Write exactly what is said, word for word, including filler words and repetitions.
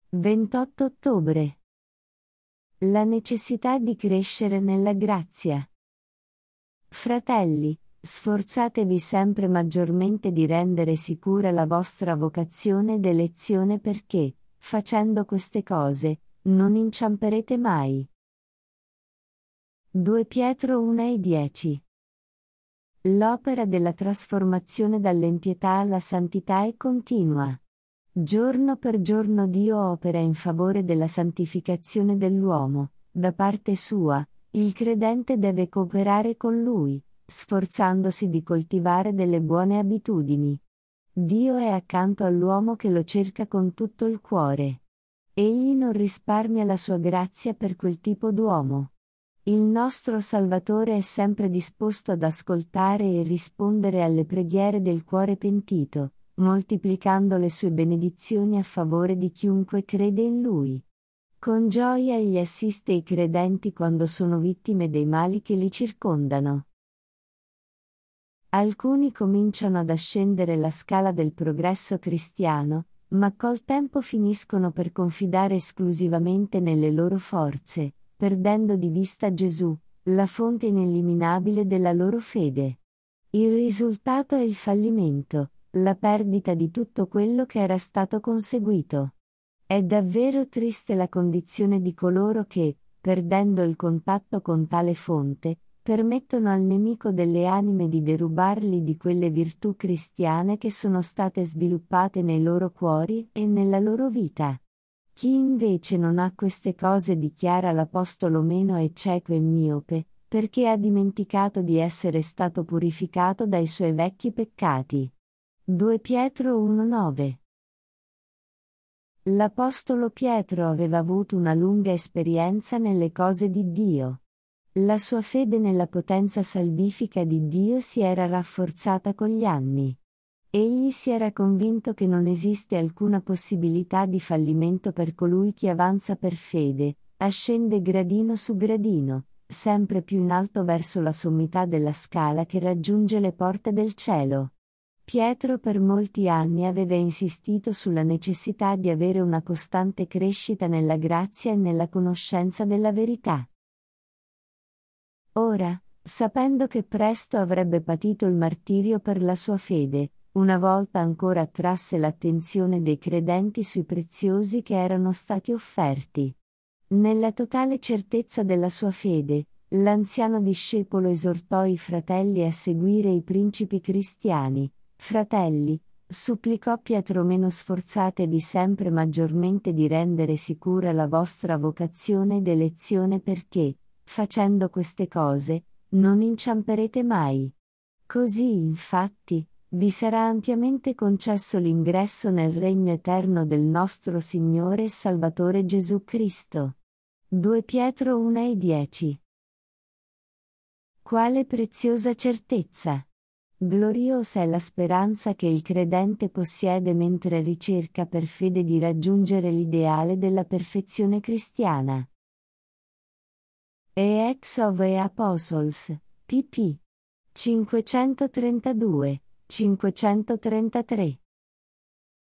ventotto ottobre. La necessità di crescere nella grazia. Fratelli, sforzatevi sempre maggiormente di rendere sicura la vostra vocazione ed elezione perché, facendo queste cose, non inciamperete mai. due Pietro uno e dieci. L'opera della trasformazione dall'impietà alla santità è continua. Giorno per giorno Dio opera in favore della santificazione dell'uomo. Da parte sua, il credente deve cooperare con Lui, sforzandosi di coltivare delle buone abitudini. Dio è accanto all'uomo che lo cerca con tutto il cuore. Egli non risparmia la sua grazia per quel tipo d'uomo. Il nostro Salvatore è sempre disposto ad ascoltare e rispondere alle preghiere del cuore pentito, moltiplicando le sue benedizioni a favore di chiunque crede in Lui. Con gioia egli assiste i credenti quando sono vittime dei mali che li circondano. Alcuni cominciano ad ascendere la scala del progresso cristiano, ma col tempo finiscono per confidare esclusivamente nelle loro forze, perdendo di vista Gesù, la fonte ineliminabile della loro fede. Il risultato è il fallimento, la perdita di tutto quello che era stato conseguito. È davvero triste la condizione di coloro che, perdendo il contatto con tale fonte, permettono al nemico delle anime di derubarli di quelle virtù cristiane che sono state sviluppate nei loro cuori e nella loro vita. Chi invece non ha queste cose, dichiara l'Apostolo, meno è cieco e miope, perché ha dimenticato di essere stato purificato dai suoi vecchi peccati. due Pietro uno nove. L'Apostolo Pietro aveva avuto una lunga esperienza nelle cose di Dio. La sua fede nella potenza salvifica di Dio si era rafforzata con gli anni. Egli si era convinto che non esiste alcuna possibilità di fallimento per colui che avanza per fede, ascende gradino su gradino, sempre più in alto verso la sommità della scala che raggiunge le porte del cielo. Pietro per molti anni aveva insistito sulla necessità di avere una costante crescita nella grazia e nella conoscenza della verità. Ora, sapendo che presto avrebbe patito il martirio per la sua fede, una volta ancora attrasse l'attenzione dei credenti sui preziosi che erano stati offerti. Nella totale certezza della sua fede, l'anziano discepolo esortò i fratelli a seguire i principi cristiani. Fratelli, supplicò Pietro, meno sforzatevi sempre maggiormente di rendere sicura la vostra vocazione ed elezione perché, facendo queste cose, non inciamperete mai. Così, infatti, vi sarà ampiamente concesso l'ingresso nel regno eterno del nostro Signore e Salvatore Gesù Cristo. due Pietro uno e dieci. Quale preziosa certezza! Gloriosa è la speranza che il credente possiede mentre ricerca per fede di raggiungere l'ideale della perfezione cristiana. E Acts of the Apostles, pp. cinquecentotrentadue, cinquecentotrentatré.